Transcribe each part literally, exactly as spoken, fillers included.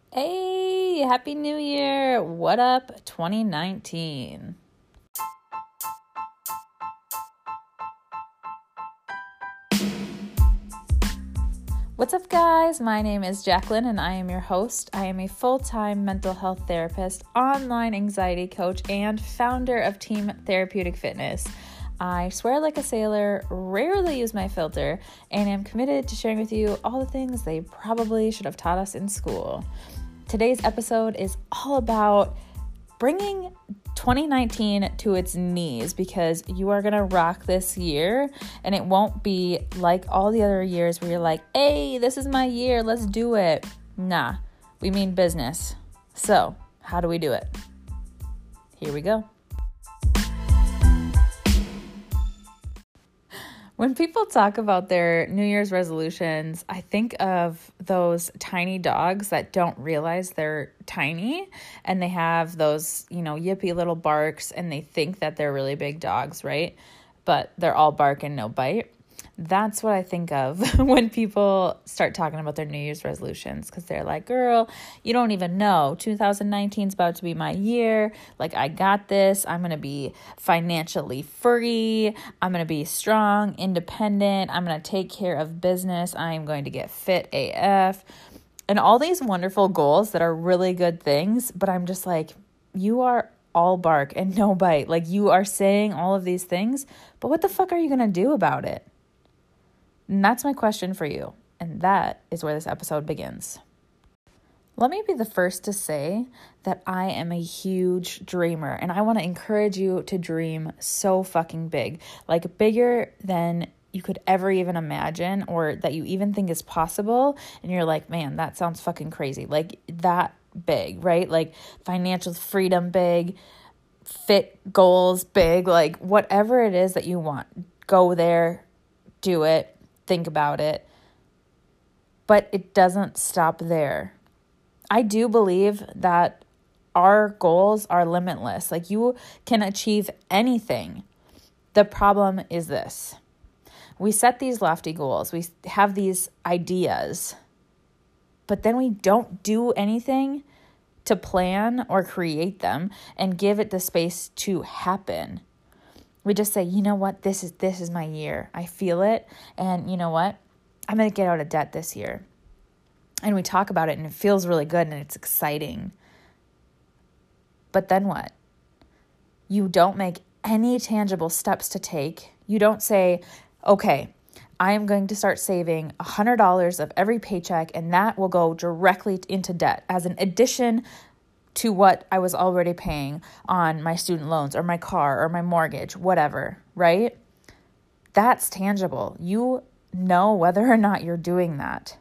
Hey, Happy New Year. What up, twenty nineteen? What's up, guys? My name is Jacqueline, and I am your host. I am a full-time mental health therapist, online anxiety coach, and founder of Team Therapeutic Fitness. I swear like a sailor, rarely use my filter, and am committed to sharing with you all the things they probably should have taught us in school. Today's episode is all about bringing twenty nineteen to its knees, because you are going to rock this year, and it won't be like all the other years where you're like, hey, this is my year, let's do it. Nah, we mean business. So how do we do it? Here we go. When people talk about their New Year's resolutions, I think of those tiny dogs that don't realize they're tiny, and they have those, you know, yippy little barks, and they think that they're really big dogs, right? But they're all bark and no bite. That's what I think of when people start talking about their New Year's resolutions, because they're like, girl, you don't even know. two thousand nineteen is about to be my year. Like, I got this. I'm going to be financially free. I'm going to be strong, independent. I'm going to take care of business. I am going to get fit A F. And all these wonderful goals that are really good things. But I'm just like, you are all bark and no bite. Like, you are saying all of these things, but what the fuck are you going to do about it? And that's my question for you. And that is where this episode begins. Let me be the first to say that I am a huge dreamer, and I want to encourage you to dream so fucking big, like bigger than you could ever even imagine, or that you even think is possible. And you're like, man, that sounds fucking crazy. Like that big, right? Like financial freedom big, fit goals big, like whatever it is that you want, go there, do it. Think about it, but it doesn't stop there. I do believe that our goals are limitless. Like, you can achieve anything. The problem is this: we set these lofty goals, we have these ideas, but then we don't do anything to plan or create them and give it the space to happen. We just say, you know what, this is this is my year. I feel it. And you know what? I'm going to get out of debt this year. And we talk about it, and it feels really good, and it's exciting. But then what? You don't make any tangible steps to take. You don't say, okay, I am going to start saving one hundred dollars of every paycheck, and that will go directly into debt as an addition to what I was already paying on my student loans or my car or my mortgage, whatever, right? That's tangible. You know whether or not you're doing that.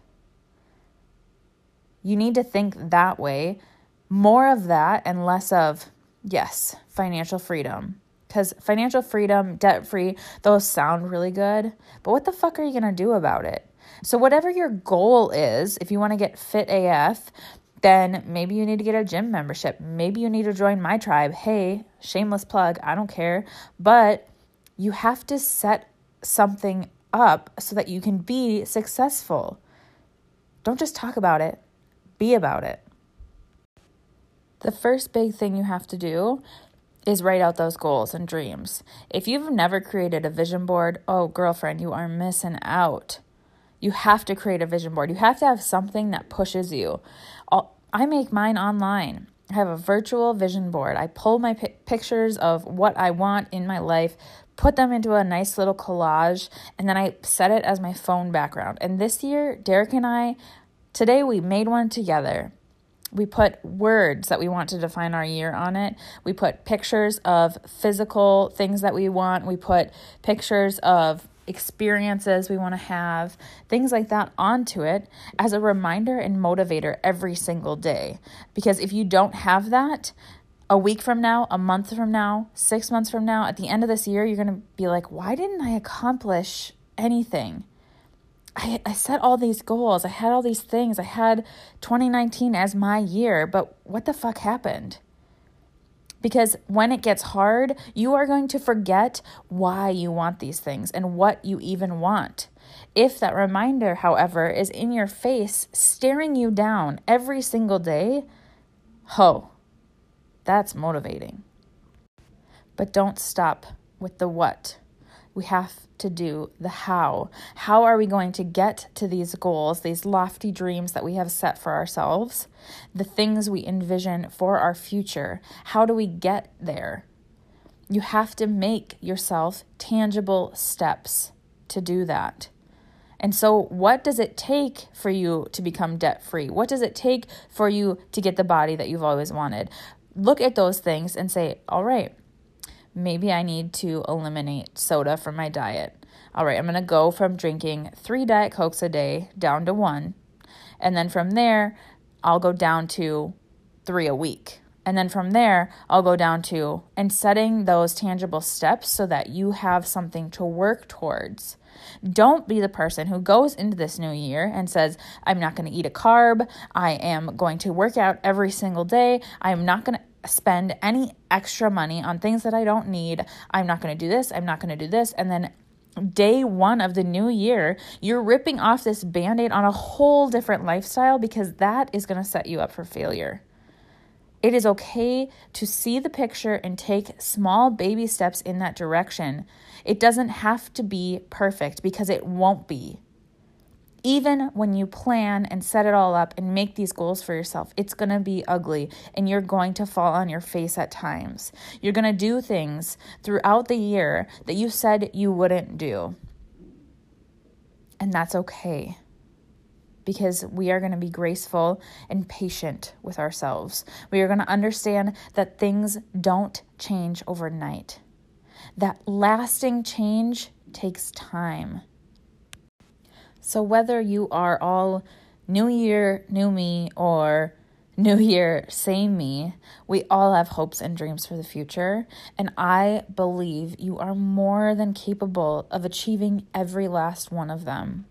You need to think that way, more of that and less of, yes, financial freedom. Because financial freedom, debt-free, those sound really good, but what the fuck are you going to do about it? So whatever your goal is, if you want to get fit A F, then maybe you need to get a gym membership. Maybe you need to join my tribe. Hey, shameless plug, I don't care. But you have to set something up so that you can be successful. Don't just talk about it, be about it. The first big thing you have to do is write out those goals and dreams. If you've never created a vision board, oh, girlfriend, you are missing out. You have to create a vision board. You have to have something that pushes you. I make mine online. I have a virtual vision board. I pull my p- pictures of what I want in my life, put them into a nice little collage, and then I set it as my phone background. And this year, Derek and I, today we made one together. We put words that we want to define our year on it. We put pictures of physical things that we want. We put pictures of experiences we want to have, things like that onto it as a reminder and motivator every single day. Because if you don't have that, a week from now, a month from now, six months from now, at the end of this year, you're going to be like, why didn't I accomplish anything? I, I set all these goals. I had all these things. I had twenty nineteen as my year, but what the fuck happened? Because when it gets hard, you are going to forget why you want these things and what you even want. If that reminder, however, is in your face, staring you down every single day, ho, that's motivating. But don't stop with the what. We have to do the how. How are we going to get to these goals, these lofty dreams that we have set for ourselves, the things we envision for our future? How do we get there? You have to make yourself tangible steps to do that. And so what does it take for you to become debt-free? What does it take for you to get the body that you've always wanted? Look at those things and say, all right, maybe I need to eliminate soda from my diet. All right, I'm going to go from drinking three Diet Cokes a day down to one. And then from there, I'll go down to three a week. And then from there, I'll go down to, and setting those tangible steps so that you have something to work towards. Don't be the person who goes into this new year and says, I'm not going to eat a carb. I am going to work out every single day. I'm not going to spend any extra money on things that I don't need. I'm not going to do this. I'm not going to do this. And then day one of the new year, you're ripping off this Band-Aid on a whole different lifestyle because that is going to set you up for failure. It is okay to see the picture and take small baby steps in that direction. It doesn't have to be perfect because it won't be. Even when you plan and set it all up and make these goals for yourself, it's going to be ugly and you're going to fall on your face at times. You're going to do things throughout the year that you said you wouldn't do. And that's okay, because we are going to be graceful and patient with ourselves. We are going to understand that things don't change overnight. That lasting change takes time. So whether you are all new year, new me, or new year, same me, we all have hopes and dreams for the future. And I believe you are more than capable of achieving every last one of them.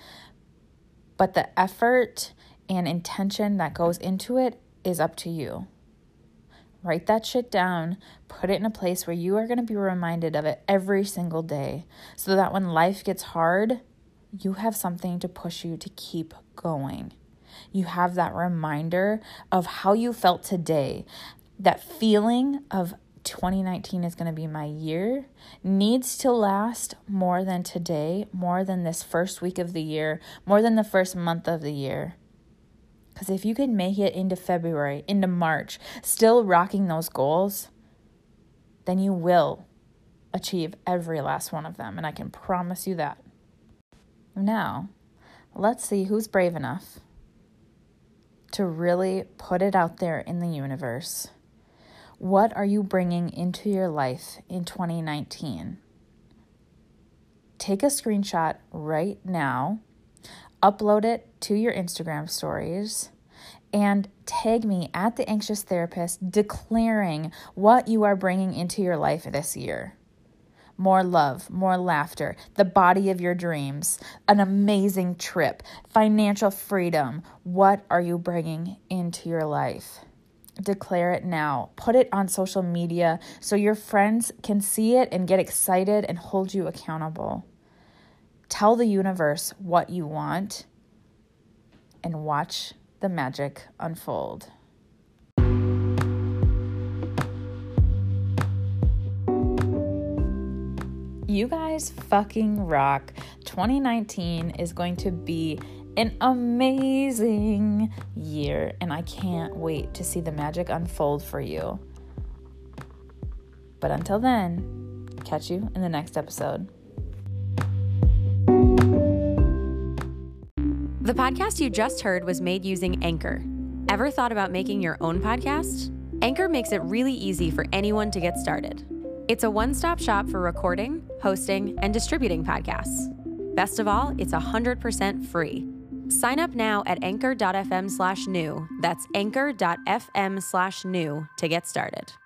But the effort and intention that goes into it is up to you. Write that shit down, put it in a place where you are going to be reminded of it every single day, so that when life gets hard, you have something to push you to keep going. You have that reminder of how you felt today. That feeling of twenty nineteen is going to be my year needs to last more than today, more than this first week of the year, more than the first month of the year. Because if you can make it into February, into March, still rocking those goals, then you will achieve every last one of them. And I can promise you that. Now, let's see who's brave enough to really put it out there in the universe. What are you bringing into your life in twenty nineteen? Take a screenshot right now, upload it to your Instagram stories, and tag me at The Anxious Therapist declaring what you are bringing into your life this year. More love, more laughter, the body of your dreams, an amazing trip, financial freedom. What are you bringing into your life? Declare it now. Put it on social media so your friends can see it and get excited and hold you accountable. Tell the universe what you want and watch the magic unfold. You guys fucking rock. twenty nineteen is going to be an amazing year, and I can't wait to see the magic unfold for you. But until then, catch you in the next episode. The podcast you just heard was made using Anchor. Ever thought about making your own podcast? Anchor makes it really easy for anyone to get started. It's a one-stop shop for recording, hosting, and distributing podcasts. Best of all, it's one hundred percent free. Sign up now at anchor.fm slash new. That's anchor.fm slash new to get started.